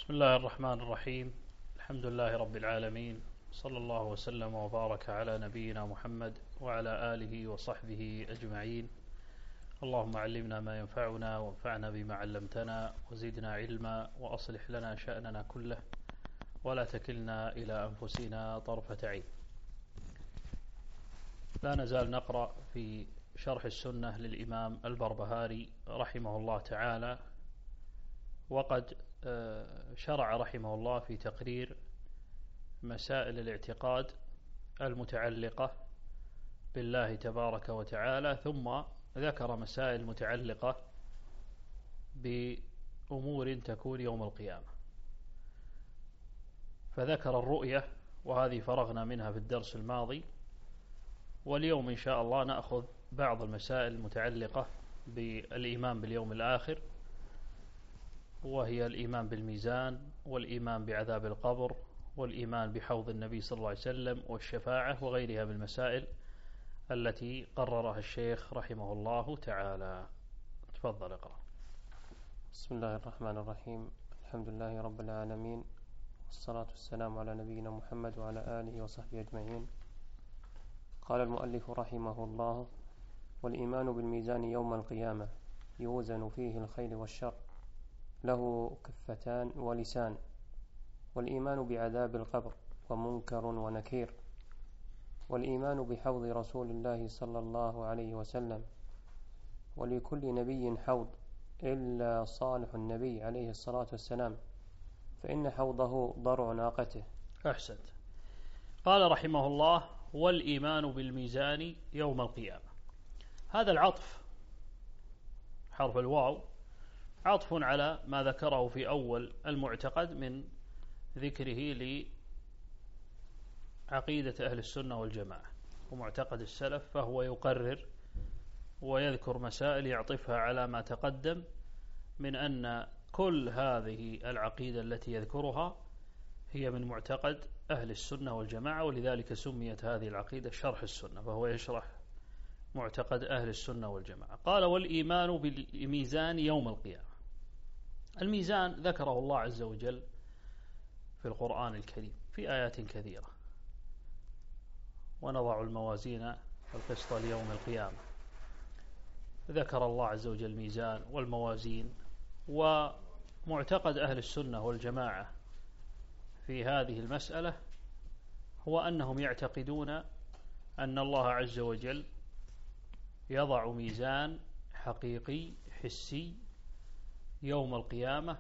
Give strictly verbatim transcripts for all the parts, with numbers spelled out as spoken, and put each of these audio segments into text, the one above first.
بسم الله الرحمن الرحيم. الحمد لله رب العالمين، صلى الله وسلم وبارك على نبينا محمد وعلى آله وصحبه أجمعين. اللهم علمنا ما ينفعنا وانفعنا بما علمتنا وزدنا علما وأصلح لنا شأننا كله ولا تكلنا إلى أنفسنا طرفة عين. لا نزال نقرأ في شرح السنة للإمام البربهاري رحمه الله تعالى، وقد شرع رحمه الله في تقرير مسائل الاعتقاد المتعلقة بالله تبارك وتعالى، ثم ذكر مسائل متعلقة بأمور تكون يوم القيامة. فذكر الرؤية، وهذه فرغنا منها في الدرس الماضي، واليوم إن شاء الله نأخذ بعض المسائل المتعلقة بالإيمان باليوم الآخر، وهي الإيمان بالميزان، والإيمان بعذاب القبر، والإيمان بحوض النبي صلى الله عليه وسلم، والشفاعة، وغيرها من المسائل التي قررها الشيخ رحمه الله تعالى. تفضل اقرأ. بسم الله الرحمن الرحيم. الحمد لله رب العالمين، والصلاة والسلام على نبينا محمد وعلى آله وصحبه أجمعين. قال المؤلف رحمه الله: والإيمان بالميزان يوم القيامة يوزن فيه الخير والشر، له كفتان ولسان. والإيمان بعذاب القبر ومنكر ونكير. والإيمان بحوض رسول الله صلى الله عليه وسلم، ولكل نبي حوض إلا صالح النبي عليه الصلاة والسلام، فإن حوضه ضرع ناقته. أحسنت. قال رحمه الله: والإيمان بالميزان يوم القيامة. هذا العطف حرف الواو عطف على ما ذكره في أول المعتقد من ذكره لعقيدة أهل السنة والجماعة ومعتقد السلف، فهو يقرر ويذكر مسائل يعطفها على ما تقدم من أن كل هذه العقيدة التي يذكرها هي من معتقد أهل السنة والجماعة، ولذلك سميت هذه العقيدة شرح السنة، فهو يشرح معتقد أهل السنة والجماعة. قال: والإيمان بالميزان يوم القيامة. الميزان ذكره الله عز وجل في القرآن الكريم في آيات كثيرة: ونضع الموازين القسط ليوم القيامة. ذكر الله عز وجل الميزان والموازين. ومعتقد أهل السنة والجماعة في هذه المسألة هو أنهم يعتقدون أن الله عز وجل يضع ميزان حقيقي حسي يوم القيامة،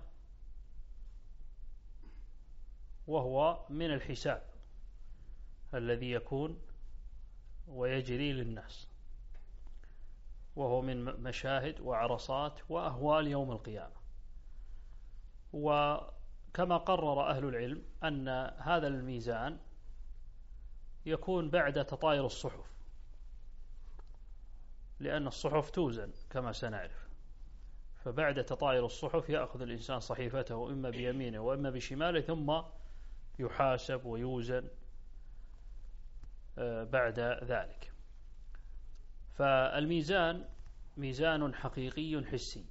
وهو من الحساب الذي يكون ويجري للناس، وهو من مشاهد وعرصات وأهوال يوم القيامة. وكما قرر أهل العلم أن هذا الميزان يكون بعد تطاير الصحف، لأن الصحف توزن كما سنعرف، فبعد تطاير الصحف يأخذ الإنسان صحيفته إما بيمينه وإما بشماله، ثم يحاسب ويوزن بعد ذلك. فالميزان ميزان حقيقي حسي،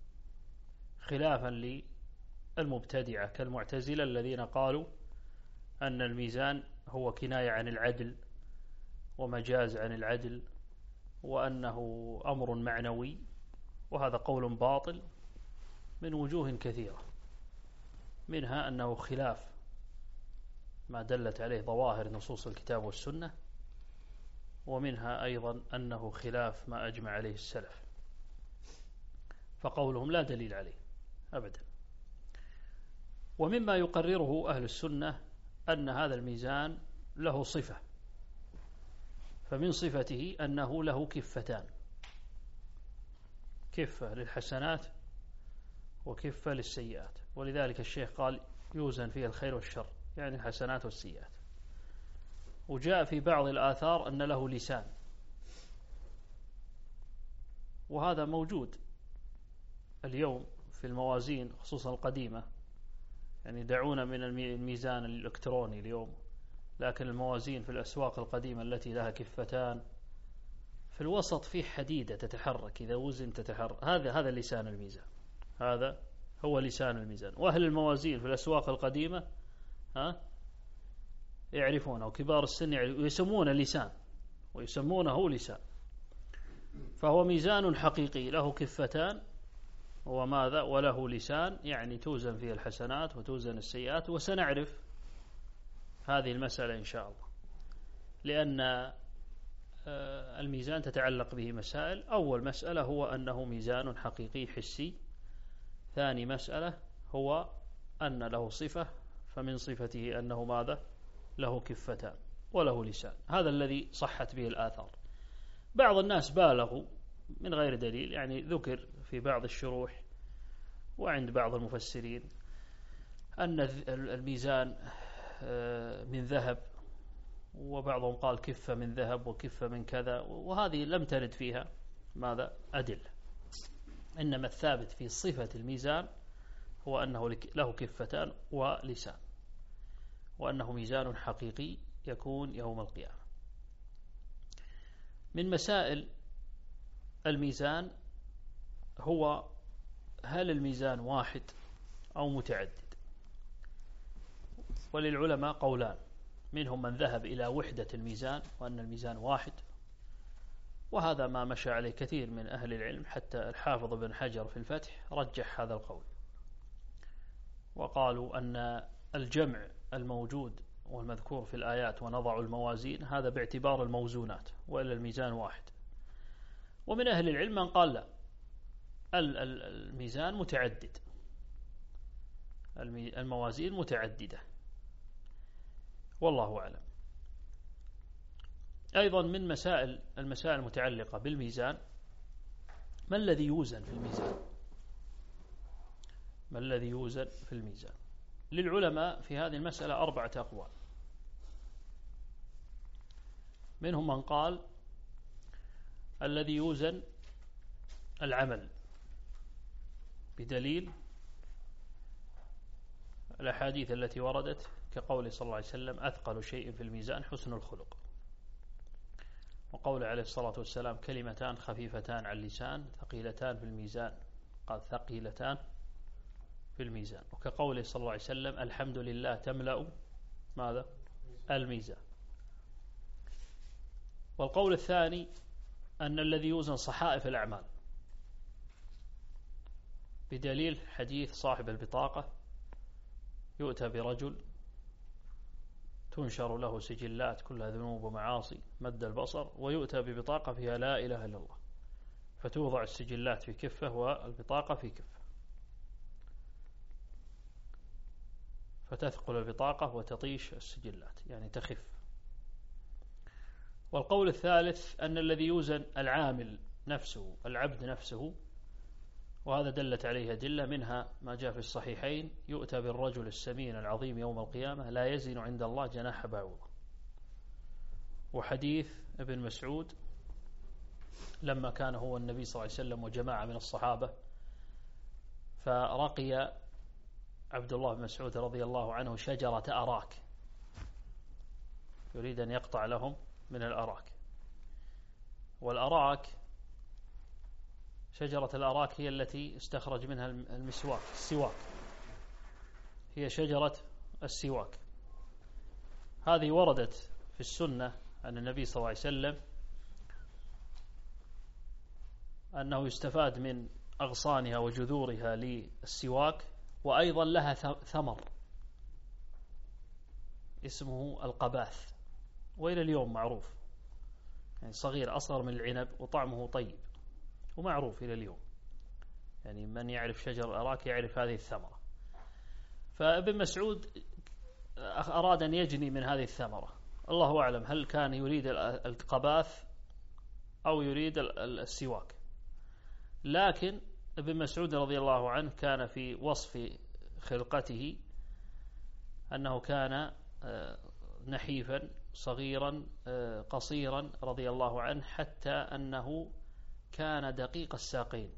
خلافا للمبتدعة كالمعتزلة الذين قالوا أن الميزان هو كناية عن العدل ومجاز عن العدل، وأنه أمر معنوي، وهذا قول باطل من وجوه كثيرة، منها أنه خلاف ما دلت عليه ظواهر نصوص الكتاب والسنة، ومنها أيضا أنه خلاف ما أجمع عليه السلف، فقولهم لا دليل عليه أبدا. ومما يقرره أهل السنة أن هذا الميزان له صفة، فمن صفته أنه له كفتان، كفة للحسنات وكفة للسيئات، ولذلك الشيخ قال يوزن فيها الخير والشر، يعني الحسنات والسيئات. وجاء في بعض الآثار أن له لسان، وهذا موجود اليوم في الموازين خصوصا القديمة، يعني دعونا من الميزان الإلكتروني اليوم، لكن الموازين في الأسواق القديمة التي لها كفتان في الوسط فيه حديدة تتحرك، إذا وزن تتحرك، هذا هذا لسان الميزان، هذا هو لسان الميزان. وأهل الموازين في الأسواق القديمة ها يعرفونه، وكبار السن يسمون لسان ويسمونه لسان. فهو ميزان حقيقي له كفتان وماذا وله لسان، يعني توزن فيه الحسنات وتوزن السيئات. وسنعرف هذه المسألة إن شاء الله، لأن الميزان تتعلق به مسائل. أول مسألة هو أنه ميزان حقيقي حسي. ثاني مسألة هو أن له صفة، فمن صفته أنه ماذا له كفتان وله لسان. هذا الذي صحت به الآثار. بعض الناس بالغوا من غير دليل، يعني ذكر في بعض الشروح وعند بعض المفسرين أن الميزان من ذهب، وبعضهم قال كفة من ذهب وكفة من كذا، وهذه لم ترد فيها ماذا أدلة. إنما الثابت في صفة الميزان هو أنه له كفتان ولسان، وأنه ميزان حقيقي يكون يوم القيامة. من مسائل الميزان هو هل الميزان واحد أو متعدد؟ وللعلماء قولان، منهم من ذهب إلى وحدة الميزان وأن الميزان واحد، وهذا ما مشى عليه كثير من أهل العلم، حتى الحافظ بن حجر في الفتح رجح هذا القول، وقالوا أن الجمع الموجود والمذكور في الآيات ونضع الموازين هذا باعتبار الموزونات، وإلا الميزان واحد. ومن أهل العلم من قال لا، الميزان متعدد، الموازين متعددة، والله أعلم. أيضا من مسائل المسائل المتعلقة بالميزان، ما الذي يوزن في الميزان؟ ما الذي يوزن في الميزان؟ للعلماء في هذه المسألة أربعة أقوال. منهم من قال الذي يوزن العمل، بدليل الأحاديث التي وردت كقول صلى الله عليه وسلم أثقل شيء في الميزان حسن الخلق، وقول عليه الصلاة والسلام كلمتان خفيفتان على اللسان ثقيلتان في الميزان، قال ثقيلتان في الميزان. وكقوله صلى الله عليه وسلم الحمد لله تملأ ماذا الميزان. والقول الثاني أن الذي يوزن صحائف الأعمال، بدليل حديث صاحب البطاقة يؤتى برجل تنشر له سجلات كلها ذنوب ومعاصي مد البصر، ويؤتى ببطاقة فيها لا إله إلا الله، فتوضع السجلات في كفة والبطاقة في كفة، فتثقل البطاقة وتطيش السجلات، يعني تخف. والقول الثالث أن الذي يوزن العامل نفسه، العبد نفسه، وهذا دلت عليه أدلة، منها ما جاء في الصحيحين يؤتى بالرجل السمين العظيم يوم القيامة لا يزن عند الله جناح بعوضة. وحديث ابن مسعود لما كان هو النبي صلى الله عليه وسلم وجماعة من الصحابة، فرقي عبد الله بن مسعود رضي الله عنه شجرة أراك، يريد أن يقطع لهم من الأراك. والأراك شجرة الأراك هي التي استخرج منها المسواك، السواك، هي شجرة السواك. هذه وردت في السنة أن النبي صلى الله عليه وسلم أنه يستفاد من أغصانها وجذورها للسواك، وأيضا لها ثمر اسمه القباث، وإلى اليوم معروف، يعني صغير أصغر من العنب وطعمه طيب ومعروف إلى اليوم، يعني من يعرف شجر الأراك يعرف هذه الثمرة. فابن مسعود أراد أن يجني من هذه الثمرة، الله أعلم هل كان يريد القباث أو يريد السواك، لكن ابن مسعود رضي الله عنه كان في وصف خلقته أنه كان نحيفا صغيرا قصيرا رضي الله عنه، حتى أنه كان دقيق الساقين.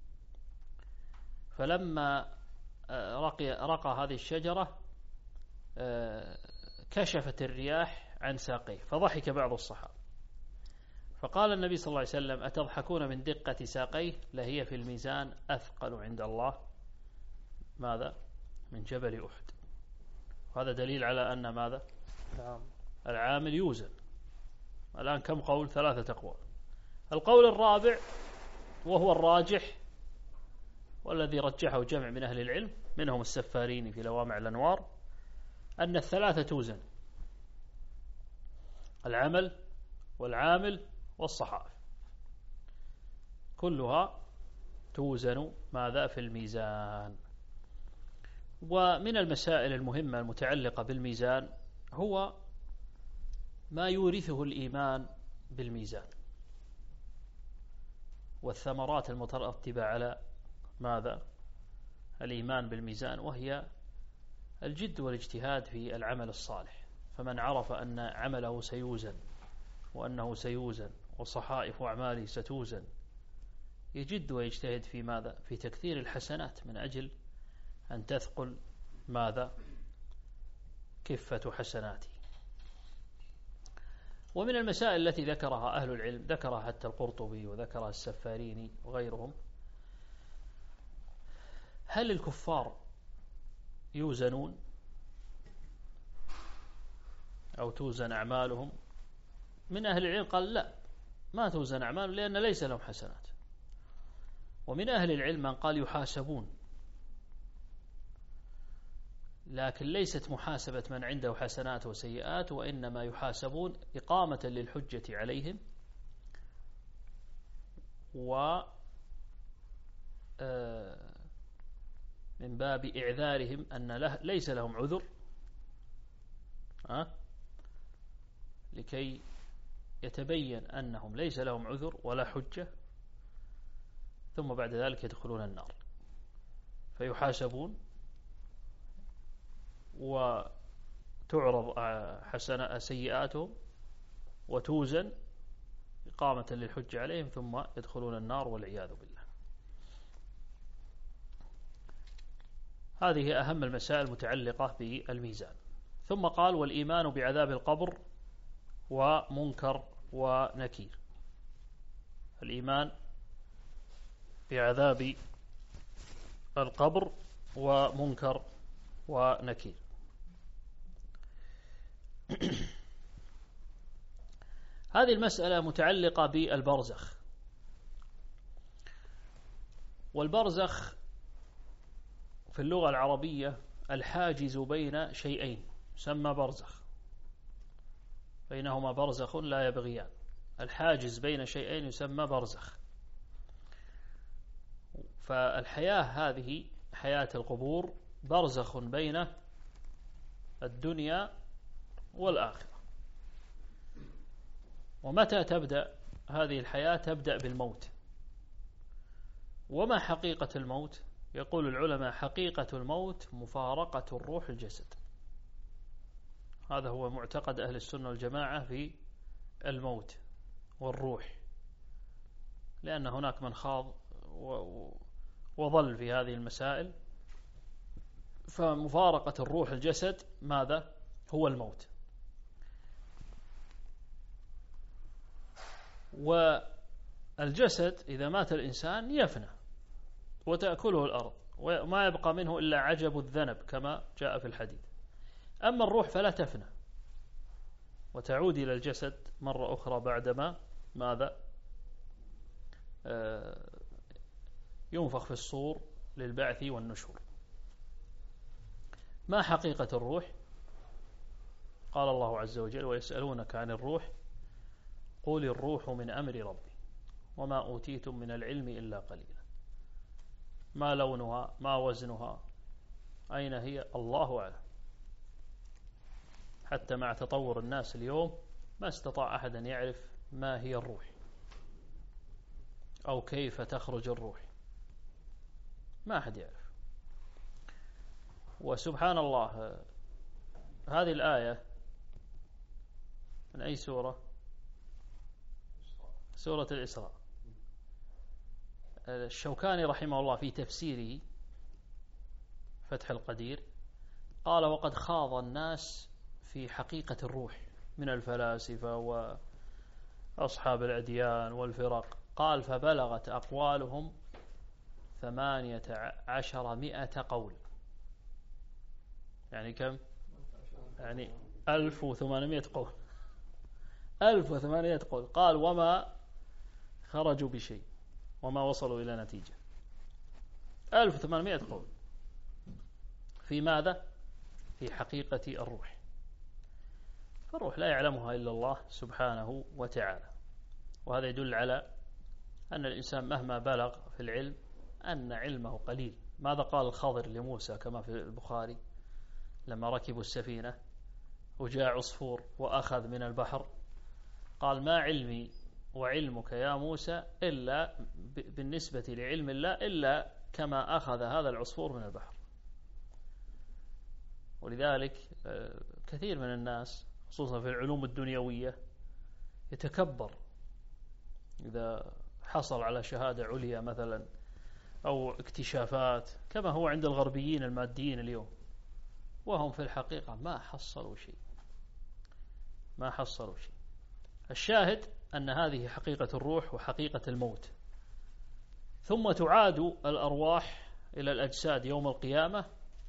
فلما رقي رقى هذه الشجرة كشفت الرياح عن ساقيه، فضحك بعض الصحابة، فقال النبي صلى الله عليه وسلم أتضحكون من دقة ساقيه؟ لهي في الميزان أثقل عند الله ماذا؟ من جبل أحد. وهذا دليل على أن ماذا؟ العامل يوزن. الآن كم قول؟ ثلاثة أقوال. القول الرابع وهو الراجح والذي رجحه جمع من أهل العلم منهم السفاريني في لوامع الأنوار، أن الثلاثة توزن: العمل والعامل والصحائف، كلها توزن ماذا؟ في الميزان. ومن المسائل المهمة المتعلقة بالميزان هو ما يورثه الإيمان بالميزان والثمرات المترتبة على ماذا؟ الإيمان بالميزان، وهي الجد والاجتهاد في العمل الصالح. فمن عرف أن عمله سيوزن وأنه سيوزن وصحائف أعماله ستوزن يجد ويجتهد في ماذا؟ في تكثير الحسنات من أجل أن تثقل ماذا؟ كفة حسناته. ومن المسائل التي ذكرها أهل العلم، ذكرها حتى القرطبي وذكرها السفاريني وغيرهم، هل الكفار يوزنون أو توزن أعمالهم؟ من أهل العلم قال لا، ما توزن أعمالهم لأن ليس لهم حسنات. ومن أهل العلم من قال يحاسبون، لكن ليست محاسبة من عنده حسنات وسيئات، وإنما يحاسبون إقامة للحجة عليهم و من باب إعذارهم أن له ليس لهم عذر، أه؟ لكي يتبين أنهم ليس لهم عذر ولا حجة، ثم بعد ذلك يدخلون النار. فيحاسبون وتعرض حسنة سيئاتهم وتوزن إقامة للحجة عليهم ثم يدخلون النار والعياذ بالله. هذه أهم المسائل المتعلقة بالميزان. ثم قال: والإيمان بعذاب القبر ومنكر ونكير. الإيمان بعذاب القبر ومنكر ونكير. هذه المسألة متعلقة بالبرزخ. والبرزخ في اللغة العربية الحاجز بين شيئين يسمى برزخ، بينهما برزخ لا يبغيان. الحاجز بين شيئين يسمى برزخ. فالحياة هذه حياة القبور برزخ بين الدنيا والآخرة. ومتى تبدأ هذه الحياة؟ تبدأ بالموت. وما حقيقة الموت؟ يقول العلماء: حقيقة الموت مفارقة الروح الجسد. هذا هو معتقد أهل السنة والجماعة في الموت والروح، لأن هناك من خاض وظل في هذه المسائل. فمفارقة الروح الجسد ماذا؟ هو الموت. والجسد إذا مات الإنسان يفنى وتأكله الأرض وما يبقى منه إلا عجب الذنب كما جاء في الحديث. أما الروح فلا تفنى وتعود إلى الجسد مرة أخرى بعدما ماذا؟ آه ينفخ في الصور للبعث والنشور. ما حقيقة الروح؟ قال الله عز وجل: ويسألونك عن الروح قل الروح من أمر ربي وما أوتيتم من العلم إلا قليلا. ما لونها؟ ما وزنها؟ أين هي؟ الله أعلم. حتى مع تطور الناس اليوم ما استطاع أحد أن يعرف ما هي الروح أو كيف تخرج الروح، ما أحد يعرف. وسبحان الله، هذه الآية من أي سورة؟ سورة الإسراء. الشوكاني رحمه الله في تفسيره فتح القدير قال: وقد خاض الناس في حقيقة الروح من الفلاسفة وأصحاب الأديان والفرق. قال: فبلغت أقوالهم ثمانية عشر مئة قول. يعني كم؟ يعني ألف وثمانمائة قول. ألف وثمانمائة قول. قال وما خرجوا بشيء وما وصلوا إلى نتيجة. ألف وثمانمائة قول في ماذا؟ في حقيقة الروح. فالروح لا يعلمها إلا الله سبحانه وتعالى. وهذا يدل على أن الإنسان مهما بلغ في العلم أن علمه قليل. ماذا قال الخضر لموسى كما في البخاري لما ركبوا السفينة وجاء عصفور وأخذ من البحر؟ قال ما علمي وعلمك يا موسى إلا بالنسبة لعلم الله إلا كما أخذ هذا العصفور من البحر. ولذلك كثير من الناس خصوصا في العلوم الدنيوية يتكبر إذا حصل على شهادة عليا مثلا أو اكتشافات كما هو عند الغربيين الماديين اليوم، وهم في الحقيقة ما حصلوا شيء ما حصلوا شيء. الشاهد أن هذه حقيقة الروح وحقيقة الموت. ثم تعاد الأرواح إلى الأجساد يوم القيامة،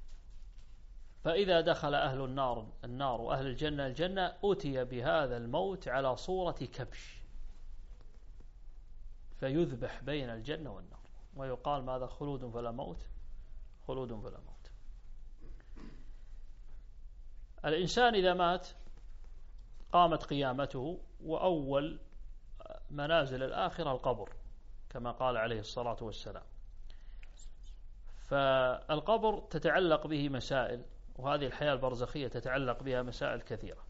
فإذا دخل أهل النار النار وأهل الجنة الجنة أتي بهذا الموت على صورة كبش فيذبح بين الجنة والنار، ويقال ماذا؟ خلود فلا موت، خلود فلا موت. الإنسان إذا مات قامت قيامته، وأول منازل الآخرة القبر كما قال عليه الصلاة والسلام. فالقبر تتعلق به مسائل، وهذه الحياة البرزخية تتعلق بها مسائل كثيرة.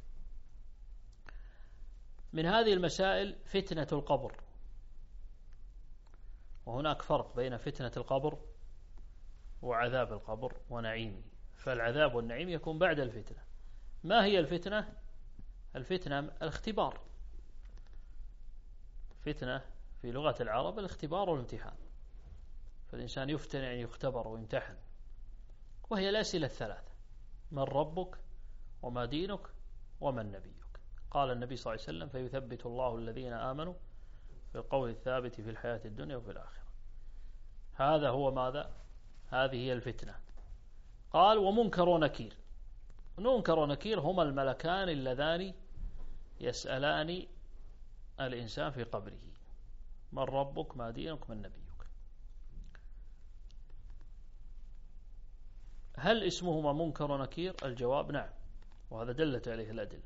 من هذه المسائل فتنة القبر، وهناك فرق بين فتنة القبر وعذاب القبر ونعيمه. فالعذاب والنعيم يكون بعد الفتنة. ما هي الفتنة؟ الفتنة الاختبار. فتنة في لغة العرب الاختبار والامتحان، فالإنسان يفتن يعني يختبر ويمتحن، وهي الأسئلة الثلاثة: من ربك وما دينك ومن نبيك. قال النبي صلى الله عليه وسلم: فيثبت الله الذين آمنوا بالقول الثابت في الحياة الدنيا وفي الآخرة. هذا هو ماذا؟ هذه هي الفتنة. قال: ومنكر ونكير. منكر ونكير هما الملكان اللذان يسألان الإنسان في قبره: من ربك ما دينك من نبيك. هل اسمهما منكر ونكير؟ الجواب نعم، وهذا دلت عليه الأدلة.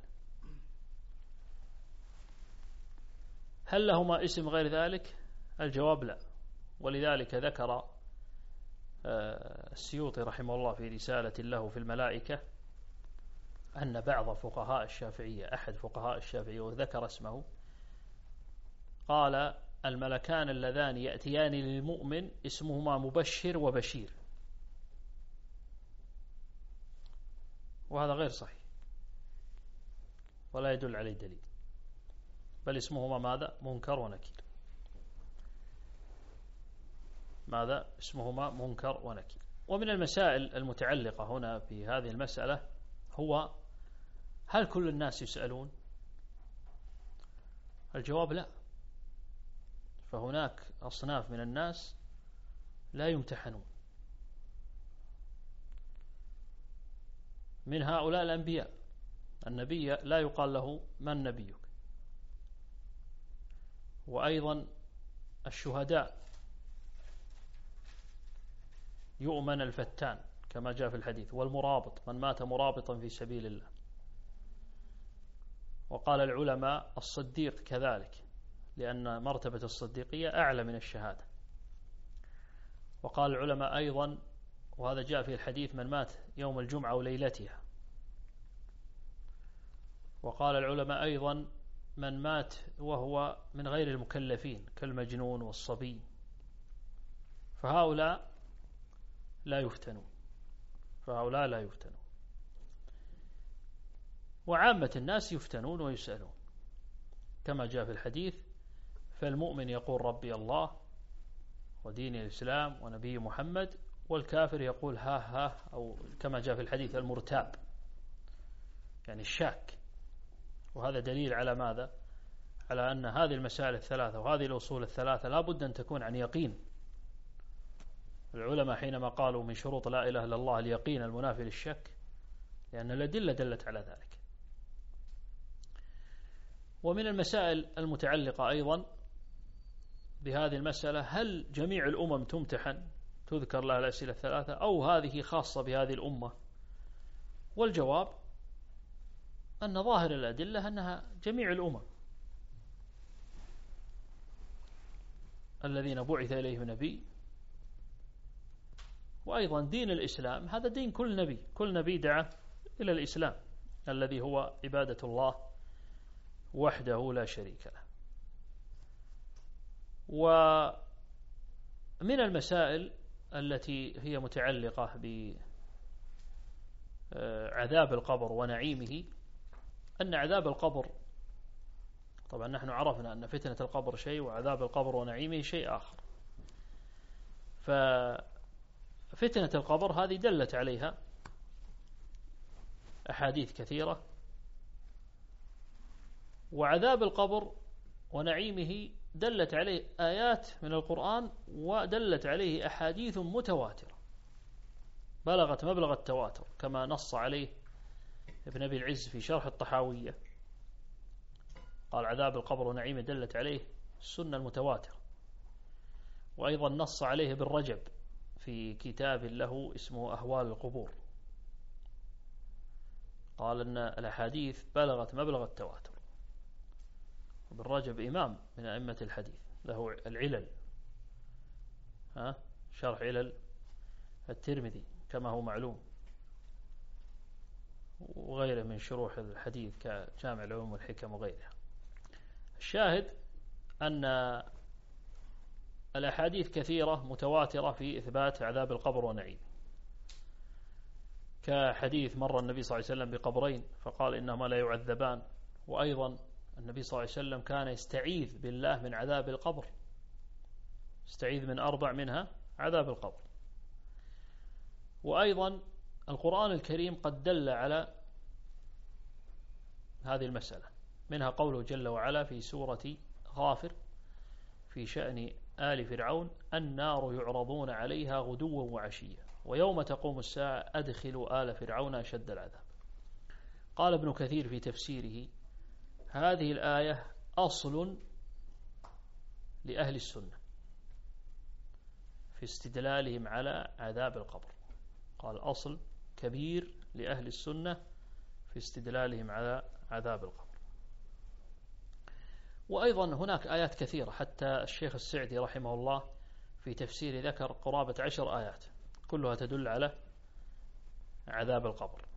هل لهما اسم غير ذلك؟ الجواب لا، ولذلك ذكر السيوطي رحمه الله في رسالة له في الملائكة أن بعض فقهاء الشافعية، أحد فقهاء الشافعية وذكر اسمه، قال: الملكان اللذان يأتيان للمؤمن اسمهما مبشر وبشير، وهذا غير صحيح ولا يدل عليه دليل، بل اسمهما ماذا؟ منكر ونكير. ماذا؟ اسمهما منكر ونكير. ومن المسائل المتعلقة هنا في هذه المسألة هو: هل كل الناس يسألون؟ الجواب لا، فهناك أصناف من الناس لا يمتحنون. من هؤلاء الأنبياء، النبي لا يقال له من نبيك. وأيضا الشهداء يؤمن الفتان كما جاء في الحديث، والمرابط من مات مرابطا في سبيل الله. وقال العلماء الصديق كذلك، لأن مرتبة الصديقية أعلى من الشهادة. وقال العلماء أيضا، وهذا جاء في الحديث، من مات يوم الجمعة وليلتها. وقال العلماء أيضا من مات وهو من غير المكلفين كالمجنون والصبي، فهؤلاء لا يفتنون فهؤلاء لا يفتنون وعامة الناس يفتنون ويسألون كما جاء في الحديث: فالمؤمن يقول ربي الله ودين الإسلام ونبي محمد، والكافر يقول ها ها، أو كما جاء في الحديث المرتاب، يعني الشاك. وهذا دليل على ماذا؟ على أن هذه المسائل الثلاثة وهذه الأصول الثلاثة لا بد أن تكون عن يقين. العلماء حينما قالوا من شروط لا إله إلا الله اليقين المنافي للشك، لأن الأدلة دلت على ذلك. ومن المسائل المتعلقة أيضا بهذه المسألة، هل جميع الأمم تمتحن؟ تذكر لها الأسئلة الثلاثة، أو هذه خاصة بهذه الأمة؟ والجواب أن ظاهر الأدلة أنها جميع الأمم الذين بعث إليهم نبي. وأيضا دين الإسلام هذا دين كل نبي، كل نبي دعا إلى الإسلام الذي هو عبادة الله وحده لا شريك له. ومن المسائل التي هي متعلقة بعذاب القبر ونعيمه أن عذاب القبر، طبعا نحن عرفنا أن فتنة القبر شيء وعذاب القبر ونعيمه شيء آخر. ففتنة القبر هذه دلت عليها أحاديث كثيرة، وعذاب القبر ونعيمه دلت عليه آيات من القرآن ودلت عليه أحاديث متواترة بلغت مبلغ التواتر، كما نص عليه ابن أبي العز في شرح الطحاوية، قال عذاب القبر ونعيمه دلت عليه السنة المتواترة. وأيضا نص عليه ابن رجب في كتاب له اسمه أهوال القبور، قال أن الأحاديث بلغت مبلغ التواتر. ابن رجب إمام من أئمة الحديث، له العلل، ها شرح علل الترمذي كما هو معلوم، وغيره من شروح الحديث كجامع العلوم والحكم وغيرها. الشاهد أن الأحاديث كثيرة متواترة في إثبات عذاب القبر ونعيم، كحديث مر النبي صلى الله عليه وسلم بقبرين فقال إنهما لا يعذبان. وأيضا النبي صلى الله عليه وسلم كان يستعيذ بالله من عذاب القبر، يستعيذ من أربع، منها عذاب القبر. وأيضا القرآن الكريم قد دل على هذه المسألة، منها قوله جل وعلا في سورة غافر في شأن آل فرعون: النار يعرضون عليها غدوا وعشيا ويوم تقوم الساعة أدخلوا آل فرعون أشد العذاب. قال ابن كثير في تفسيره: هذه الآية أصل لأهل السنة في استدلالهم على عذاب القبر، قال أصل كبير لأهل السنة في استدلالهم على عذاب القبر. وأيضا هناك آيات كثيرة، حتى الشيخ السعدي رحمه الله في تفسير ذكر قرابة عشر آيات كلها تدل على عذاب القبر.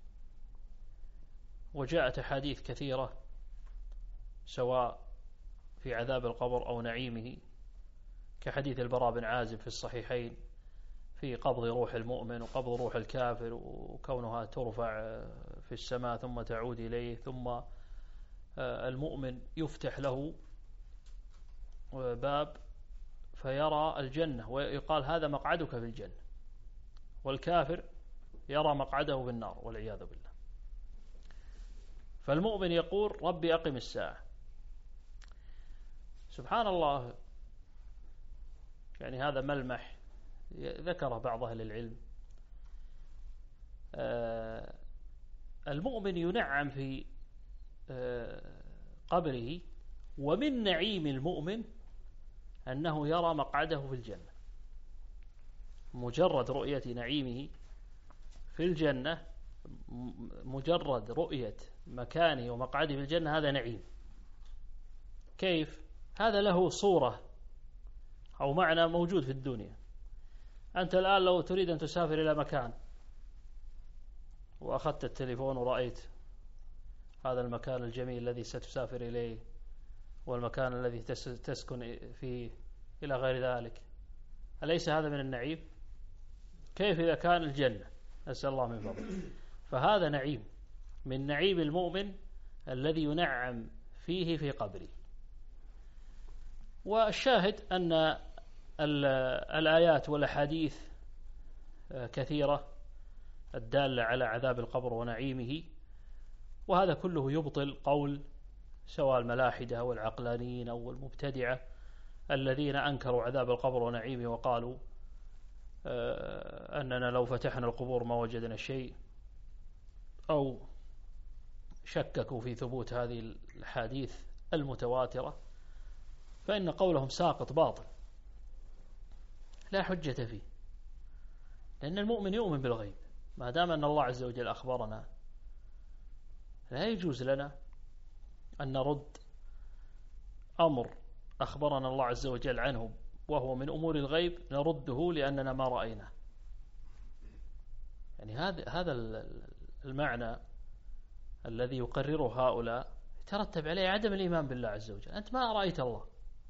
وجاءت أحاديث كثيرة سواء في عذاب القبر أو نعيمه، كحديث البراء بن عازب في الصحيحين في قبض روح المؤمن وقبض روح الكافر، وكونها ترفع في السماء ثم تعود إليه، ثم المؤمن يفتح له باب فيرى الجنة ويقال هذا مقعدك في الجنة، والكافر يرى مقعده في النار والعياذ بالله. فالمؤمن يقول: ربي أقم الساعة. سبحان الله، يعني هذا ملمح ذكره بعض أهل العلم. آه المؤمن ينعم في آه قبره، ومن نعيم المؤمن أنه يرى مقعده في الجنة. مجرد رؤية نعيمه في الجنة، مجرد رؤية مكانه ومقعده في الجنة، هذا نعيم. كيف؟ هذا له صورة أو معنى موجود في الدنيا. أنت الآن لو تريد أن تسافر إلى مكان وأخذت التليفون ورأيت هذا المكان الجميل الذي ستسافر إليه والمكان الذي تسكن فيه إلى غير ذلك، أليس هذا من النعيم؟ كيف إذا كان الجنة؟ أسأل الله من فضله. فهذا نعيم من نعيم المؤمن الذي ينعم فيه في قبره. والشاهد أن الآيات والأحاديث كثيرة الدالة على عذاب القبر ونعيمه، وهذا كله يبطل قول سواء الملاحدة أو العقلانيين أو المبتدعة الذين أنكروا عذاب القبر ونعيمه وقالوا أننا لو فتحنا القبور ما وجدنا شيء، أو شككوا في ثبوت هذه الحديث المتواترة فإن قولهم ساقط باطل لا حجة فيه، لأن المؤمن يؤمن بالغيب. ما دام أن الله عز وجل أخبرنا لا يجوز لنا أن نرد أمر أخبرنا الله عز وجل عنه وهو من أمور الغيب نرده لأننا ما رأيناه. يعني هذا هذا المعنى الذي يقرره هؤلاء يترتب عليه عدم الإيمان بالله عز وجل. أنت ما رأيت الله،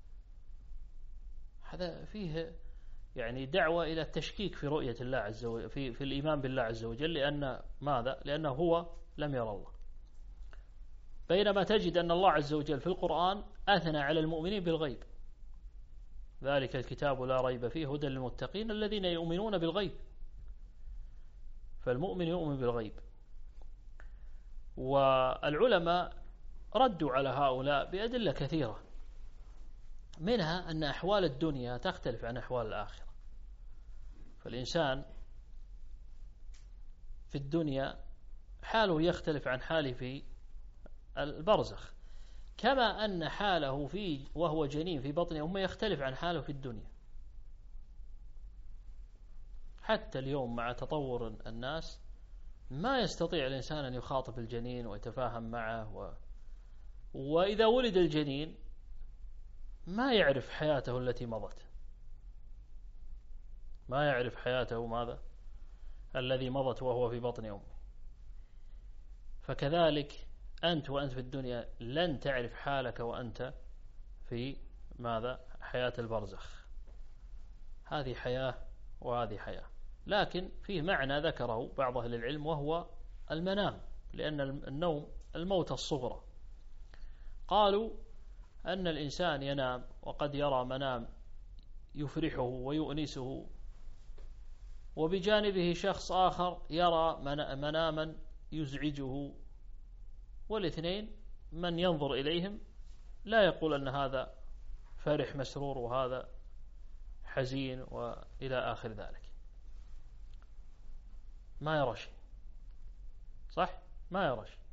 هذا فيه يعني دعوة إلى التشكيك في رؤية الله عز وجل، في في الإيمان بالله عز وجل، لأن ماذا؟ لأنه هو لم يرى الله. بينما تجد أن الله عز وجل في القرآن أثنى على المؤمنين بالغيب، ذلك الكتاب لا ريب فيه هدى للمتقين الذين يؤمنون بالغيب. فالمؤمن يؤمن بالغيب. والعلماء ردوا على هؤلاء بأدلة كثيرة، منها أن أحوال الدنيا تختلف عن أحوال الآخرة. فالإنسان في الدنيا حاله يختلف عن حاله في البرزخ، كما أن حاله في وهو جنين في بطن أمه يختلف عن حاله في الدنيا. حتى اليوم مع تطور الناس ما يستطيع الإنسان أن يخاطب الجنين ويتفاهم معه، و... وإذا ولد الجنين ما يعرف حياته التي مضت، ما يعرف حياته ماذا الذي مضت وهو في بطن أمه. فكذلك أنت وأنت في الدنيا لن تعرف حالك وأنت في ماذا حياة البرزخ. هذه حياة وهذه حياة، لكن فيه معنى ذكره بعض أهل العلم وهو المنام، لأن النوم الموت الصغرى. قالوا أن الإنسان ينام وقد يرى منام يفرحه ويؤنسه، وبجانبه شخص آخر يرى مناما يزعجه، والاثنين من ينظر إليهم لا يقول أن هذا فرح مسرور وهذا حزين وإلى آخر ذلك، ما يرى شيء، صح؟ ما يرى شيء.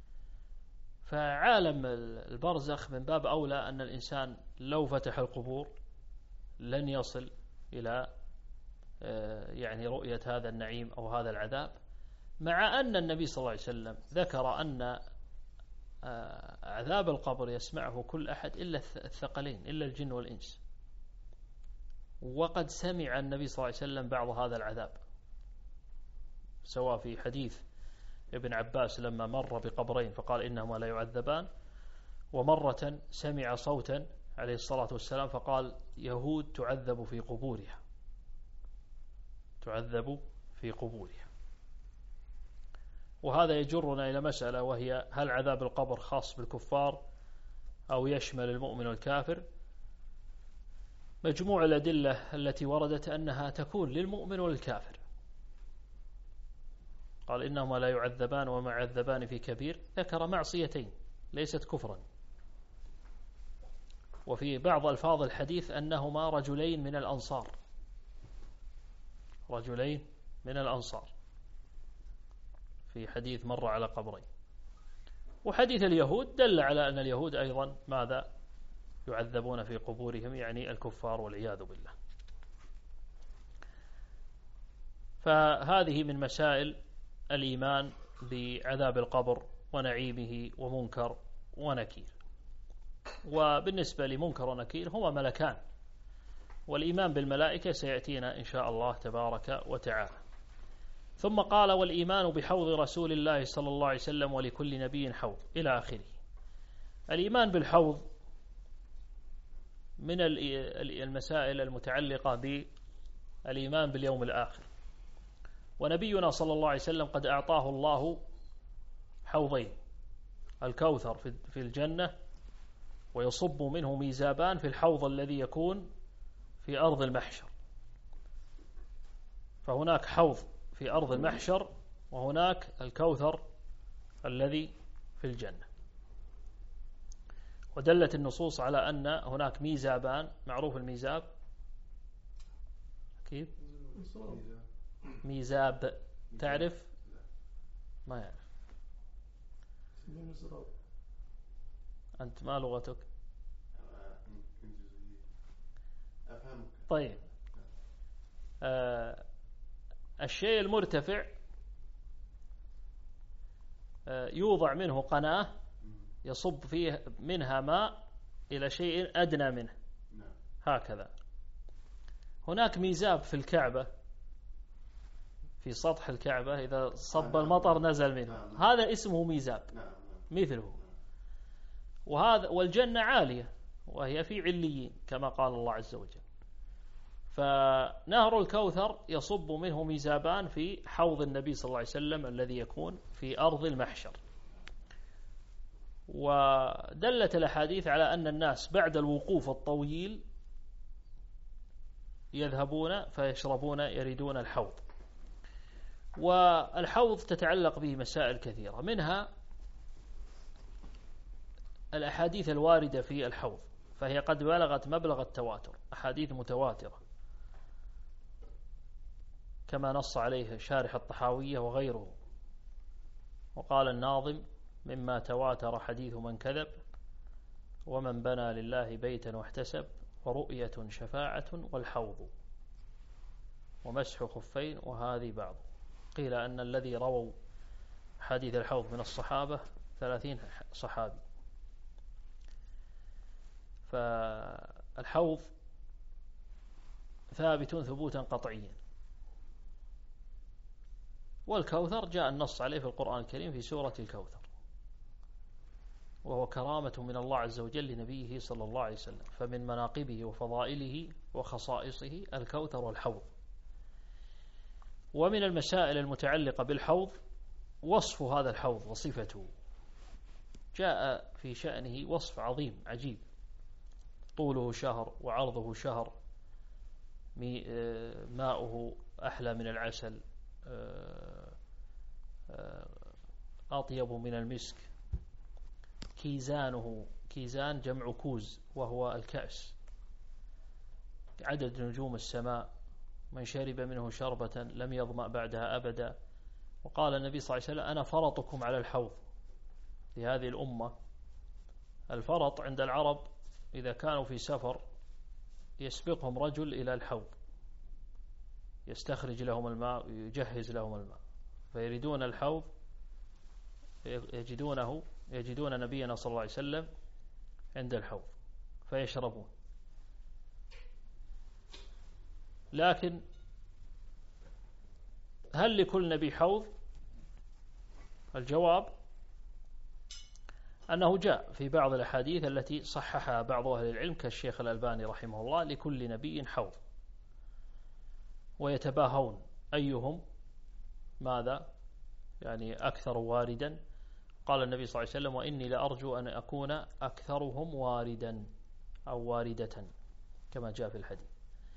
فعالم البرزخ من باب أولى أن الإنسان لو فتح القبور لن يصل إلى يعني رؤية هذا النعيم أو هذا العذاب، مع أن النبي صلى الله عليه وسلم ذكر أن عذاب القبر يسمعه كل أحد إلا الثقلين، إلا الجن والإنس. وقد سمع النبي صلى الله عليه وسلم بعض هذا العذاب، سواء في حديث ابن عباس لما مر بقبرين فقال إنهما لا يعذبان، ومرة سمع صوتا عليه الصلاة والسلام فقال يهود تعذب في قبورها، تعذب في قبورها. وهذا يجرنا إلى مسألة، وهي هل عذاب القبر خاص بالكفار أو يشمل المؤمن والكافر؟ مجموع الأدلة التي وردت أنها تكون للمؤمن والكافر. قال إنهما لا يعذبان وما يعذبان في كبير، ذكر معصيتين ليست كفرا. وفي بعض ألفاظ الحديث أنهما رجلين من الأنصار، رجلين من الأنصار في حديث مر على قبرين. وحديث اليهود دل على أن اليهود أيضا ماذا يعذبون في قبورهم، يعني الكفار والعياذ بالله. فهذه من مسائل الإيمان بعذاب القبر ونعيمه ومنكر ونكير. وبالنسبة لمنكر ونكير هما ملكان، والإيمان بالملائكة سيأتينا إن شاء الله تبارك وتعالى. ثم قال والإيمان بحوض رسول الله صلى الله عليه وسلم ولكل نبي حوض إلى آخره. الإيمان بالحوض من المسائل المتعلقة بالإيمان باليوم الآخر، ونبينا صلى الله عليه وسلم قد أعطاه الله حوضين، الكوثر في الجنة ويصب منه ميزابان في الحوض الذي يكون في أرض المحشر. فهناك حوض في أرض المحشر وهناك الكوثر الذي في الجنة. ودلت النصوص على أن هناك ميزابان. معروف الميزاب كيف؟ ميزاب تعرف؟ ما يعرف. أنت ما لغتك؟ طيب. آه الشيء المرتفع آه يوضع منه قناة يصب فيه منها ماء إلى شيء أدنى منه هكذا. هناك ميزاب في الكعبة، في سطح الكعبة إذا صب المطر نزل منه، هذا اسمه ميزاب مثله. وهذا والجنة عالية وهي في عليين كما قال الله عز وجل. فنهر الكوثر يصب منه ميزابان في حوض النبي صلى الله عليه وسلم الذي يكون في أرض المحشر. ودلت الأحاديث على أن الناس بعد الوقوف الطويل يذهبون فيشربون يريدون الحوض. والحوض تتعلق به مسائل كثيرة، منها الأحاديث الواردة في الحوض، فهي قد بلغت مبلغ التواتر، أحاديث متواترة كما نص عليه شارح الطحاوية وغيره. وقال الناظم: مما تواتر حديث من كذب، ومن بنى لله بيتا واحتسب، ورؤية شفاعة والحوض، ومسح خفين وهذه بعض. قيل أن الذي رووا حديث الحوض من الصحابة ثلاثين صحابي. فالحوض ثابت ثبوتا قطعيا. والكوثر جاء النص عليه في القرآن الكريم في سورة الكوثر، وهو كرامة من الله عز وجل لنبيه صلى الله عليه وسلم. فمن مناقبه وفضائله وخصائصه الكوثر والحوض. ومن المسائل المتعلقة بالحوض وصف هذا الحوض وصفته، جاء في شأنه وصف عظيم عجيب: طوله شهر وعرضه شهر، ماؤه أحلى من العسل، أطيب من المسك، كيزانه، كيزان جمع كوز وهو الكأس، عدد نجوم السماء، من شرب منه شربة لم يظمأ بعدها أبدا. وقال النبي صلى الله عليه وسلم: أنا فرطكم على الحوض في هذه الأمة. الفرط عند العرب إذا كانوا في سفر يسبقهم رجل إلى الحوض يستخرج لهم الماء ويجهز لهم الماء، فيريدون الحوض يجدونه يجدون نبينا صلى الله عليه وسلم عند الحوض فيشربون. لكن هل لكل نبي حوض؟ الجواب أنه جاء في بعض الأحاديث التي صححها بعض أهل العلم كالشيخ الألباني رحمه الله: لكل نبي حوض، ويتباهون أيهم ماذا يعني أكثر واردا. قال النبي صلى الله عليه وسلم: وإني لأرجو أن أكون أكثرهم واردا أو واردة، كما جاء في الحديث.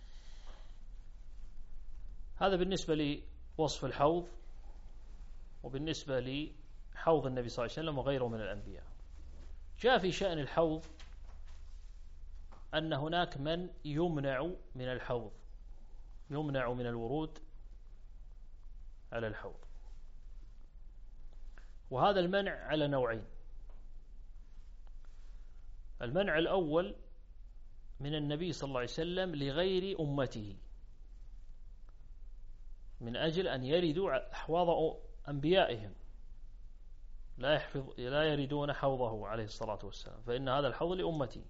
هذا بالنسبة لوصف الحوض، وبالنسبة لحوض النبي صلى الله عليه وسلم وغيره من الأنبياء. جاء في شأن الحوض أن هناك من يمنع من الحوض، يمنع من الورود على الحوض. وهذا المنع على نوعين: المنع الأول من النبي صلى الله عليه وسلم لغير أمته، من أجل أن يردوا أحواض أنبيائهم، لا يحفظ لا يردون حوضه عليه الصلاة والسلام، فإن هذا الحوض لأمتي.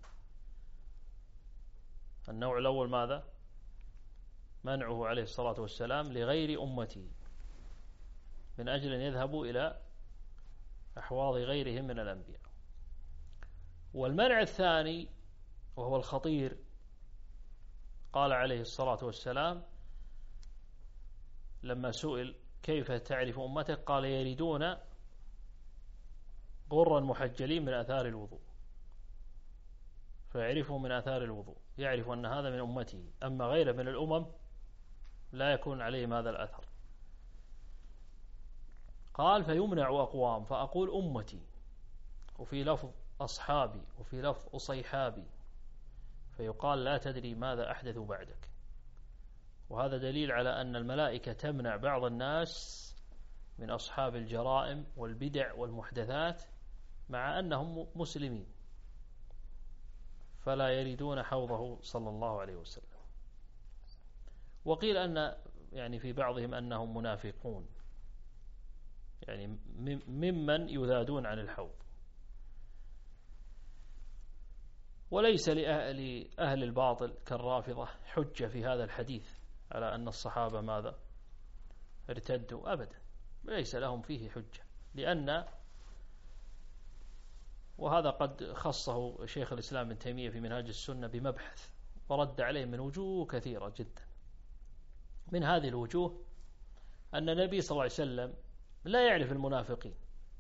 النوع الأول ماذا؟ منعه عليه الصلاة والسلام لغير أمتي، من أجل أن يذهبوا إلى أحواض غيرهم من الأنبياء. والمنع الثاني وهو الخطير، قال عليه الصلاة والسلام لما سئل: كيف تعرف أمتك؟ قال: يردون غرا محجلين من آثار الوضوء، فيعرفه من آثار الوضوء، يعرف أن هذا من أمته. أما غيره من الأمم لا يكون عليهم هذا الأثر. قال: فيمنع أقوام، فأقول أمتي، وفي لفظ أصحابي، وفي لفظ أصيحابي، فيقال: لا تدري ماذا أحدث بعدك. وهذا دليل على أن الملائكة تمنع بعض الناس من أصحاب الجرائم والبدع والمحدثات مع أنهم مسلمين، فلا يريدون حوضه صلى الله عليه وسلم. وقيل أن يعني في بعضهم أنهم منافقون، يعني ممن يذادون عن الحوض. وليس لأهل الباطل كالرافضة حجة في هذا الحديث على أن الصحابة ماذا ارتدوا، أبدا ليس لهم فيه حجة، لأن وهذا قد خصه شيخ الإسلام ابن تيمية في منهاج السنة بمبحث ورد عليه من وجوه كثيرة جدا. من هذه الوجوه أن النبي صلى الله عليه وسلم لا يعرف المنافقين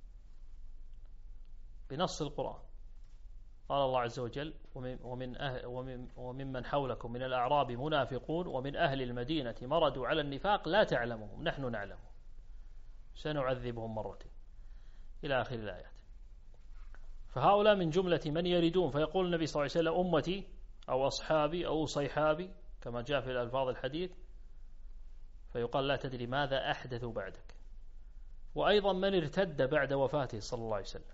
بنص القرآن. قال الله عز وجل: ومن ومن أهل ومن وممن حولكم من الأعراب منافقون ومن أهل المدينة مردوا على النفاق لا تعلمهم نحن نعلمهم سنعذبهم مرتين إلى آخر الآيات. فهؤلاء من جملة من يردون، فيقول النبي صلى الله عليه وسلم: أمتي أو أصحابي أو صيحابي كما جاء في الألفاظ الحديث، فيقال: لا تدري ماذا أحدثوا بعدك. وأيضا من ارتد بعد وفاته صلى الله عليه وسلم،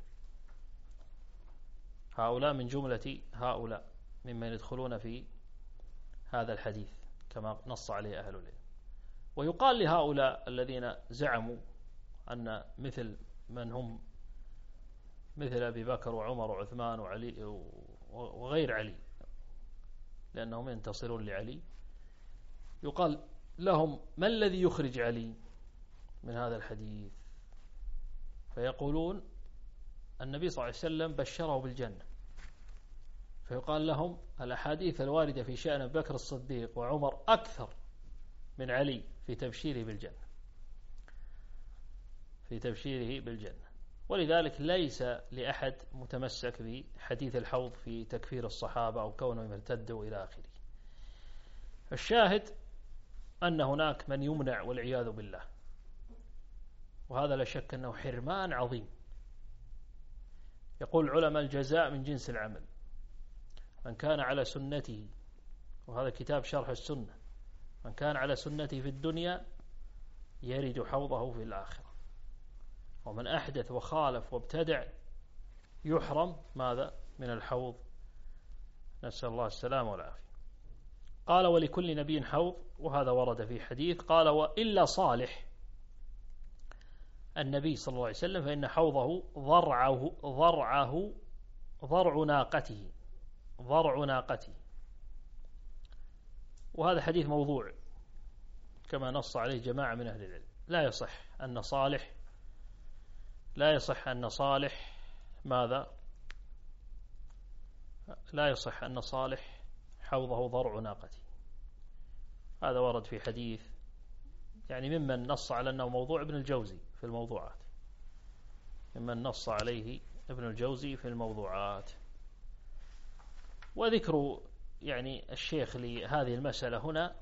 هؤلاء من جملة هؤلاء ممن يدخلون في هذا الحديث كما نص عليه أهل العلم. ويقال لهؤلاء الذين زعموا أن مثل من هم مثل أبي بكر وعمر وعثمان وعلي وغير علي، لأنهم ينتصرون لعلي، يقال لهم: ما الذي يخرج علي من هذا الحديث؟ فيقولون: النبي صلى الله عليه وسلم بشره بالجنة. فيقال لهم: الأحاديث الواردة في شأن أبي بكر الصديق وعمر أكثر من علي في تبشيره بالجنة في تبشيره بالجنة. ولذلك ليس لأحد متمسك بحديث الحوض في تكفير الصحابة أو كونهم ارتدوا إلى آخره. الشاهد أن هناك من يمنع والعياذ بالله، وهذا لا شك أنه حرمان عظيم. يقول العلماء: الجزاء من جنس العمل. من كان على سنته، وهذا كتاب شرح السنة، من كان على سنته في الدنيا يرد حوضه في الآخرة، ومن أحدث وخالف وابتدع يحرم ماذا من الحوض، نسأل الله السلامة والعافية. قال: ولكل نبي حوض، وهذا ورد في حديث. قال: وإلا صالح النبي صلى الله عليه وسلم فإن حوضه ضرعه ضرعه ضرع ناقته ضرع ناقته وهذا حديث موضوع كما نص عليه جماعة من أهل العلم. لا يصح أن صالح لا يصح أن صالح ماذا لا يصح أن صالح حوضه ضرع ناقته. هذا ورد في حديث، يعني ممن نص على أنه موضوع ابن الجوزي في الموضوعات، ممن نص عليه ابن الجوزي في الموضوعات. وذكر يعني الشيخ لهذه المسألة هنا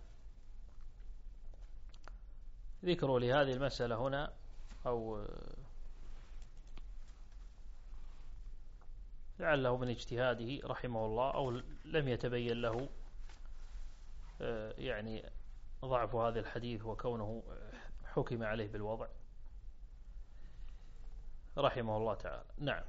ذكر لهذه المسألة هنا أو لعله من اجتهاده رحمه الله، أو لم يتبين له يعني ضعف هذا الحديث وكونه حكم عليه بالوضع رحمه الله تعالى. نعم.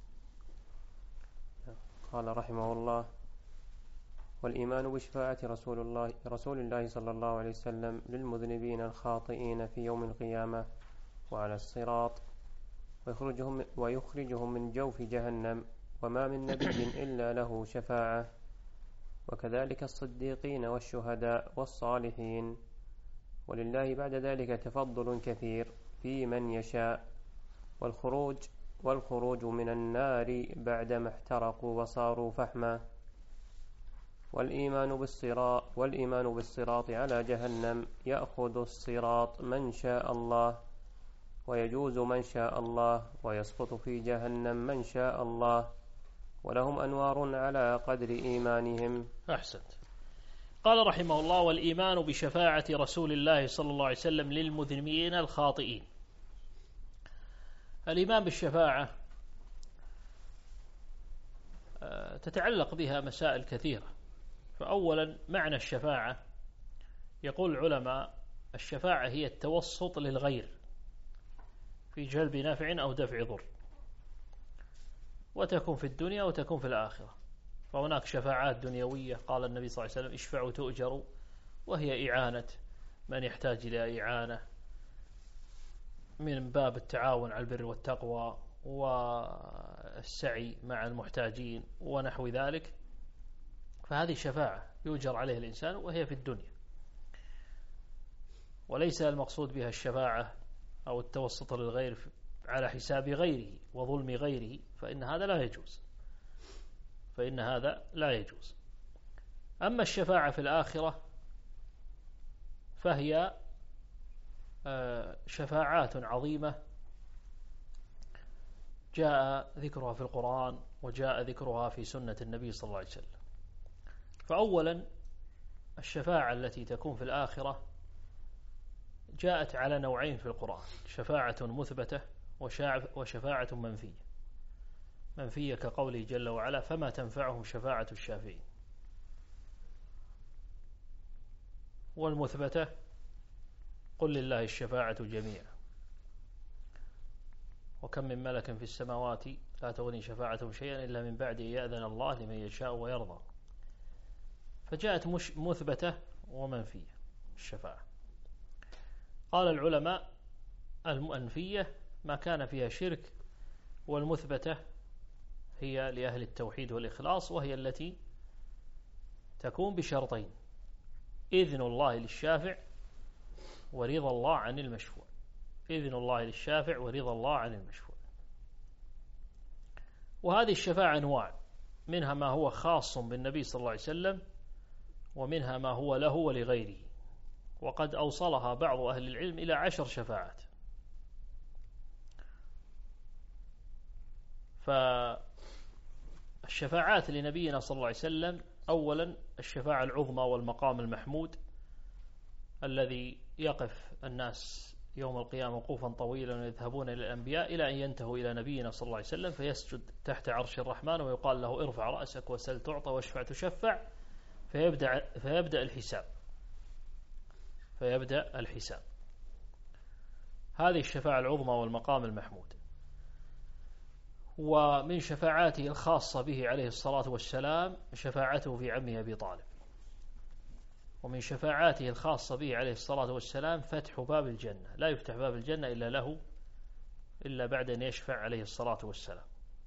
قال رحمه الله: والإيمان بشفاعة رسول الله رسول الله صلى الله عليه وسلم للمذنبين الخاطئين في يوم القيامة وعلى الصراط، ويخرجهم, ويخرجهم من جوف جهنم، وما من نبي إلا له شفاعة، وكذلك الصديقين والشهداء والصالحين، ولله بعد ذلك تفضل كثير في من يشاء، والخروج والخروج من النار بعدما احترقوا وصاروا فحما، والإيمان بالصراط والإيمان بالصراط على جهنم، يأخذ الصراط من شاء الله ويجوز من شاء الله، ويسقط في جهنم من شاء الله، ولهم أنوار على قدر إيمانهم. أحسنت. قال رحمه الله: والإيمان بشفاعة رسول الله صلى الله عليه وسلم للمذنبين الخاطئين. الإيمان بالشفاعة تتعلق بها مسائل كثيرة. فأولا معنى الشفاعة، يقول العلماء: الشفاعة هي التوسط للغير في جلب نفع أو دفع ضر. وتكون في الدنيا وتكون في الآخرة. فهناك شفاعات دنيوية قال النبي صلى الله عليه وسلم اشفعوا تؤجروا، وهي إعانة من يحتاج إلى إعانة من باب التعاون على البر والتقوى والسعي مع المحتاجين ونحو ذلك. فهذه شفاعة يؤجر عليه الإنسان وهي في الدنيا، وليس المقصود بها الشفاعة أو التوسط للغير على حساب غيره وظلم غيره، فإن هذا لا يجوز فإن هذا لا يجوز. أما الشفاعة في الآخرة فهي شفاعات عظيمة جاء ذكرها في القرآن وجاء ذكرها في سنة النبي صلى الله عليه وسلم. فأولا الشفاعة التي تكون في الآخرة جاءت على نوعين في القرآن: شفاعة مثبتة وشفاعة منفية. منفية كقوله جل وعلا فما تنفعهم شفاعة الشافعين، والمثبتة قل لله الشفاعة جميعا وكم من ملك في السماوات لا تغني شفاعتهم شيئا إلا من بعد أن يأذن الله لمن يشاء ويرضى. فجاءت مش مثبتة ومنفية الشفاعة. قال العلماء المنفية ما كان فيها شرك، والمثبتة هي لأهل التوحيد والإخلاص، وهي التي تكون بشرطين: إذن الله للشافع ورضا الله عن المشفوع. إذن الله للشافع ورضا الله عن المشفوع. وهذه الشفاعة أنواع، منها ما هو خاص بالنبي صلى الله عليه وسلم، ومنها ما هو له ولغيره، وقد أوصلها بعض أهل العلم إلى عشر شفاعات. فالشفاعات لنبينا صلى الله عليه وسلم: أولا الشفاعة العظمى والمقام المحمود الذي يقف الناس يوم القيامة وقوفا طويلا ويذهبون إلى الأنبياء إلى أن ينتهوا إلى نبينا صلى الله عليه وسلم فيسجد تحت عرش الرحمن ويقال له ارفع رأسك وسل تعطى واشفع تشفع، فيبدأ, فيبدأ الحساب فيبدأ الحساب هذه الشفاعة العظمى والمقام المحمود. ومن شفاعاته الخاصة به عليه الصلاة والسلام شفاعته في عمه أبي طالب. ومن شفاعاته الخاصة به عليه الصلاة والسلام فتح باب الجنة، لا يفتح باب الجنة إلا له إلا بعد أن يشفع عليه الصلاة والسلام.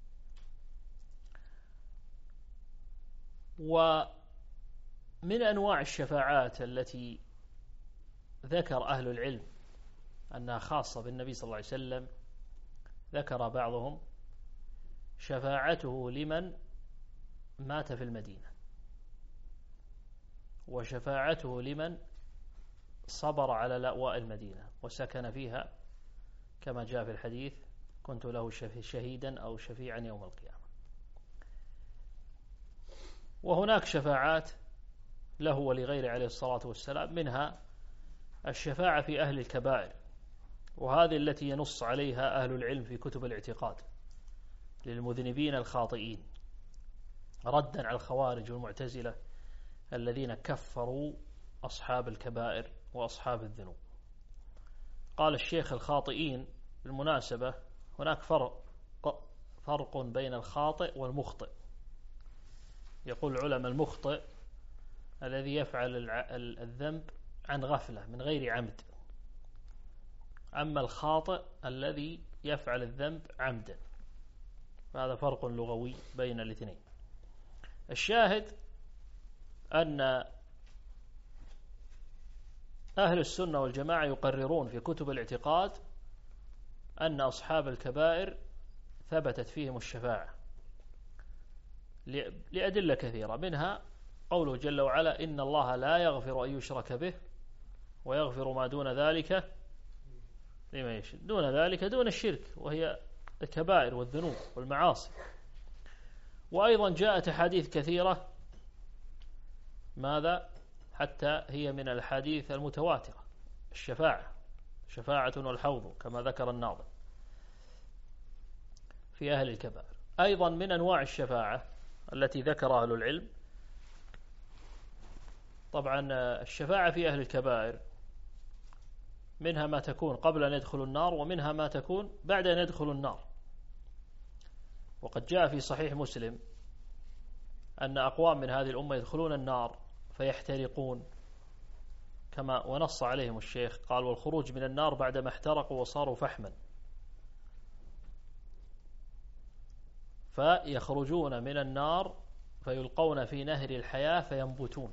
ومن أنواع الشفاعات التي ذكر أهل العلم أنها خاصة بالنبي صلى الله عليه وسلم، ذكر بعضهم شفاعته لمن مات في المدينة، وشفاعته لمن صبر على لأواء المدينة وسكن فيها كما جاء في الحديث كنت له شهيدا أو شفيعا يوم القيامة. وهناك شفاعات له ولغيره عليه الصلاة والسلام، منها الشفاعة في أهل الكبائر، وهذه التي ينص عليها أهل العلم في كتب الاعتقاد للمذنبين الخاطئين، ردا على الخوارج والمعتزلة الذين كفروا أصحاب الكبائر وأصحاب الذنوب. قال الشيخ الخاطئين بالمناسبة هناك فرق فرق بين الخاطئ والمخطئ. يقول العلماء المخطئ الذي يفعل الذنب عن غفلة من غير عمد، أما الخاطئ الذي يفعل الذنب عمدا، فهذا فرق لغوي بين الاثنين. الشاهد أن أهل السنة والجماعة يقررون في كتب الاعتقاد أن أصحاب الكبائر ثبتت فيهم الشفاعة لأدلة كثيرة، منها قوله جل وعلا إن الله لا يغفر أن يشرك به ويغفر ما دون ذلك لمن يشاء، دون ذلك دون الشرك، وهي الكبائر والذنوب والمعاصي. وأيضا جاءت أحاديث كثيرة ماذا حتى هي من الحديث المتواترة الشفاعة شفاعة والحوض كما ذكر الناظم في أهل الكبائر. أيضا من أنواع الشفاعة التي ذكر أهل العلم، طبعا الشفاعة في أهل الكبائر منها ما تكون قبل أن يدخلوا النار، ومنها ما تكون بعد أن يدخلوا النار. وقد جاء في صحيح مسلم أن أقوام من هذه الأمة يدخلون النار فيحترقون، كما ونص عليهم الشيخ قال: والخروج من النار بعدما احترقوا وصاروا فحما. فيخرجون من النار فيلقون في نهر الحياة فينبتون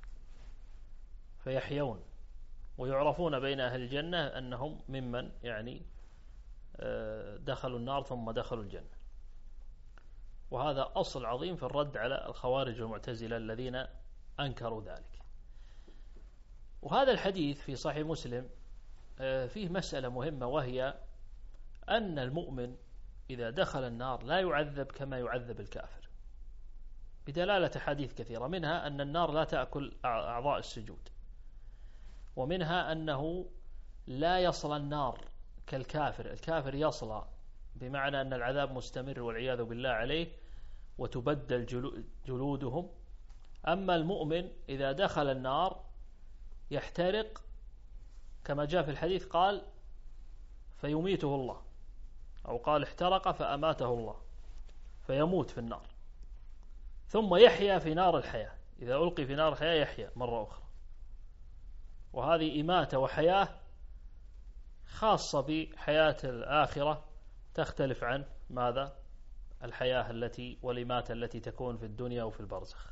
فيحيون، ويعرفون بين أهل الجنة أنهم ممن يعني دخلوا النار ثم دخلوا الجنة. وهذا أصل عظيم في الرد على الخوارج والمعتزلة الذين أنكروا ذلك. وهذا الحديث في صحيح مسلم فيه مسألة مهمة، وهي أن المؤمن إذا دخل النار لا يعذب كما يعذب الكافر، بدلالة حديث كثيرة، منها أن النار لا تأكل أعضاء السجود، ومنها أنه لا يصل النار كالكافر. الكافر يصل بمعنى أن العذاب مستمر والعياذ بالله عليه وتبدل جلودهم. أما المؤمن إذا دخل النار يحترق، كما جاء في الحديث قال: فيميته الله، أو قال: احترق فأماته الله، فيموت في النار، ثم يحيا في نار الحياة. إذا ألقي في نار الحياة يحيا مرة أخرى. وهذه إماتة وحياة خاصة بحياة الآخرة، تختلف عن ماذا؟ الحياة التي والإماتة التي تكون في الدنيا وفي البرزخ.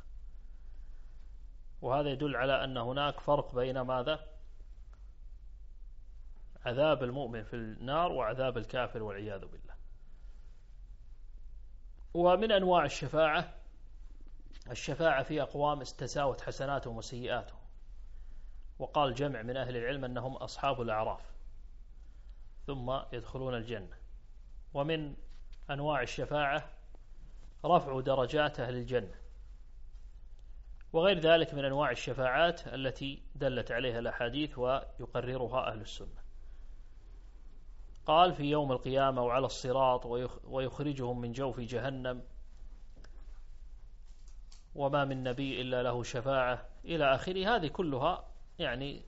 وهذا يدل على أن هناك فرق بين ماذا؟ عذاب المؤمن في النار وعذاب الكافر والعياذ بالله. ومن أنواع الشفاعة الشفاعة في أقوام استساوت حسناتهم وسيئاتهم، وقال جمع من أهل العلم أنهم أصحاب الأعراف ثم يدخلون الجنة. ومن أنواع الشفاعة رفع درجات أهل الجنة، وغير ذلك من أنواع الشفاعات التي دلت عليها الأحاديث ويقررها أهل السنة. قال: في يوم القيامة وعلى الصراط ويخرجهم من جوف جهنم، وما من نبي إلا له شفاعة، إلى آخره. هذه كلها يعني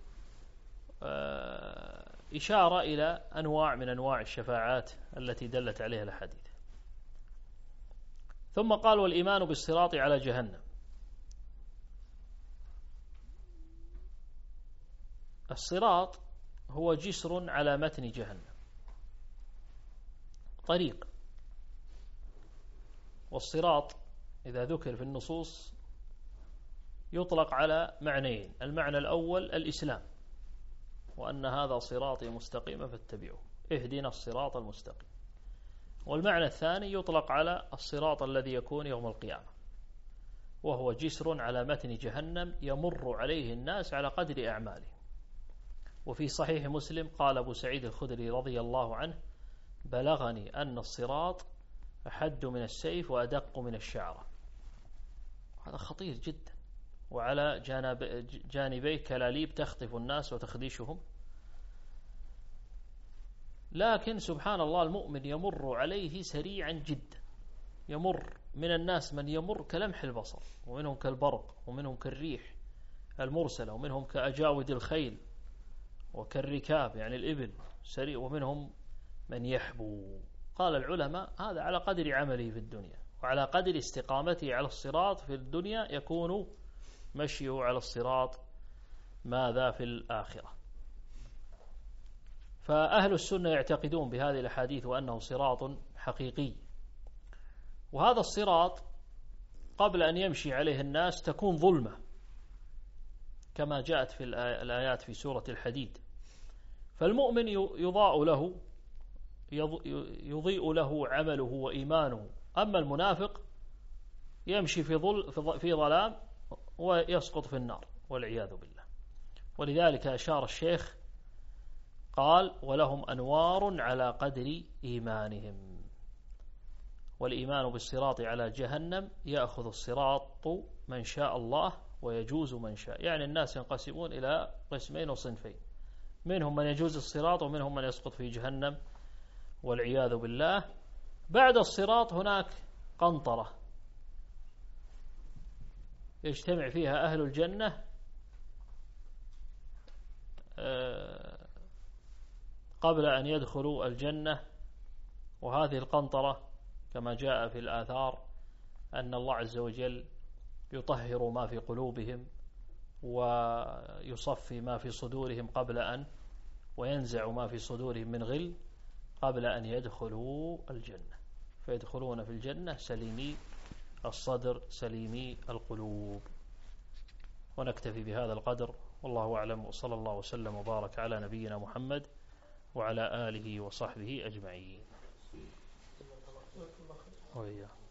إشارة إلى أنواع من أنواع الشفاعات التي دلت عليها الحديث. ثم قال: والإيمان بالصراط على جهنم. الصراط هو جسر على متن جهنم، طريق. والصراط إذا ذكر في النصوص يطلق على معنيين: المعنى الأول الإسلام، وأن هذا صراطي مستقيما فاتبعوه، اهدنا الصراط المستقيم. والمعنى الثاني يطلق على الصراط الذي يكون يوم القيامة، وهو جسر على متن جهنم يمر عليه الناس على قدر أعمالهم. وفي صحيح مسلم قال أبو سعيد الخدري رضي الله عنه: بلغني أن الصراط أحد من السيف وأدق من الشعرة. هذا خطير جدا، وعلى جانب جانبيه كلاليب تخطف الناس وتخدشهم. لكن سبحان الله المؤمن يمر عليه سريعا جدا، يمر من الناس من يمر كلمح البصر، ومنهم كالبرق، ومنهم كالريح المرسلة، ومنهم كأجاود الخيل وكالركاب يعني الإبل سريع، ومنهم من يحبو. قال العلماء: هذا على قدر عمله في الدنيا، وعلى قدر استقامته على الصراط في الدنيا يكون مشيه على الصراط ماذا في الآخرة. فأهل السنة يعتقدون بهذه الأحاديث وأنه صراط حقيقي. وهذا الصراط قبل أن يمشي عليه الناس تكون ظلمة، كما جاءت في الآيات في سورة الحديد. فالمؤمن يضاء له يضيء له عمله وإيمانه، أما المنافق يمشي في في ظلام ويسقط في النار والعياذ بالله. ولذلك أشار الشيخ قال: ولهم أنوار على قدر إيمانهم. والإيمان بالصراط على جهنم يأخذ الصراط من شاء الله ويجوز من شاء، يعني الناس ينقسمون إلى قسمين وصنفين: منهم من يجوز الصراط ومنهم من يسقط في جهنم والعياذ بالله. بعد الصراط هناك قنطرة يجتمع فيها أهل الجنة قبل أن يدخلوا الجنة، وهذه القنطرة كما جاء في الآثار أن الله عز وجل يطهر ما في قلوبهم ويصفي ما في صدورهم قبل أن وينزع ما في صدورهم من غل قبل أن يدخلوا الجنة، فيدخلون في الجنة سليمي الصدر سليمي القلوب. ونكتفي بهذا القدر، والله أعلم، وصلى الله وسلم وبارك على نبينا محمد وعلى آله وصحبه أجمعين. وإياه.